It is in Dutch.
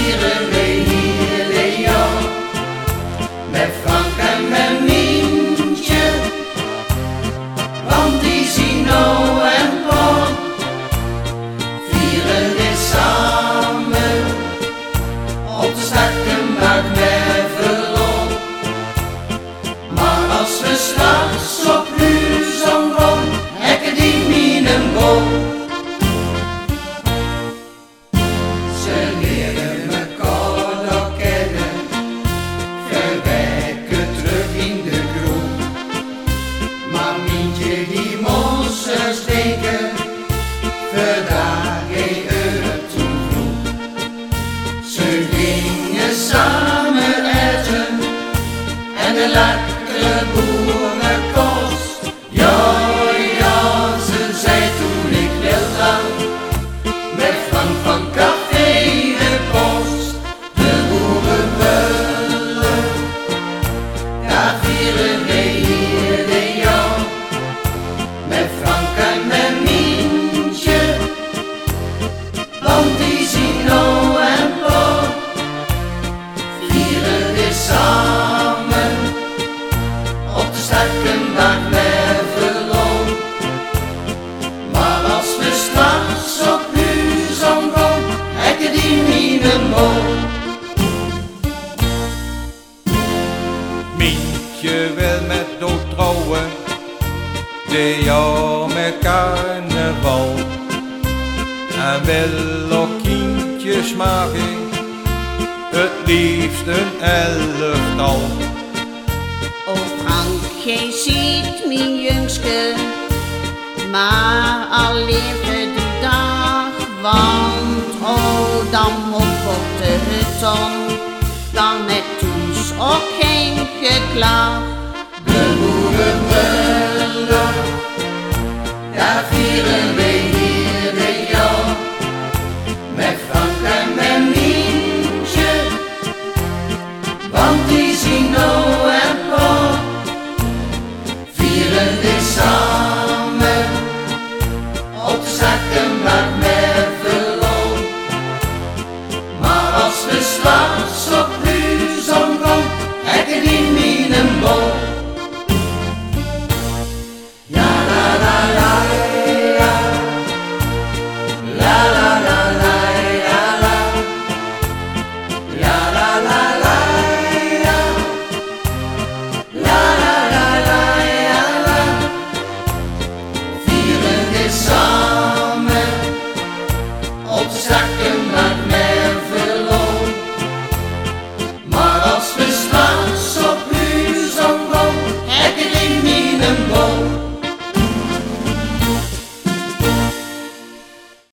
vieren we hier de jaar. Met Frank en met Mientje, want die zien nou en pa. Vieren we samen op de Stakkenbak met verlof. Maar als we straks op Luzon gaan, hekken die minen boom. Ze leren mekaar nog kennen, verwerken terug in de groep. Maar Mientje die monsters steken, vandaag geen euro toen vroeg. Ze gingen samen eten en de lekkere boerenkost. Ja, ja, ze zei toen ik wil gaan met Frank van Café de Post. De boerenbullen, daar vieren we hier de jaar. Met Frank en met Mientje, want die zien nou en pa. Vieren we samen op de Stakkenbak met verlof. Maar als we straks op Luzon gaan, hekken die minen boom. Mientje wil met dood trouwen, dit jaar met carnaval. En wil ook kindjes maken, het liefst een elftal. O Frank, gij ziet mijn jongske, maar al leven de dag. Want oh, dan op de ton, dan het toes ook geen geklaag. De boerenbullen, daar vieren we hier de jaar. Met Frank en met Mientje, want die zien nou en pa. Vieren we samen op de Stakkenbak met verlof. Maar als we straks op Luzon gaan, hekken die minen boom. Ja la la la la, la la la la la, ja la la la la, la la la la. Vieren we samen op de Stakkenbak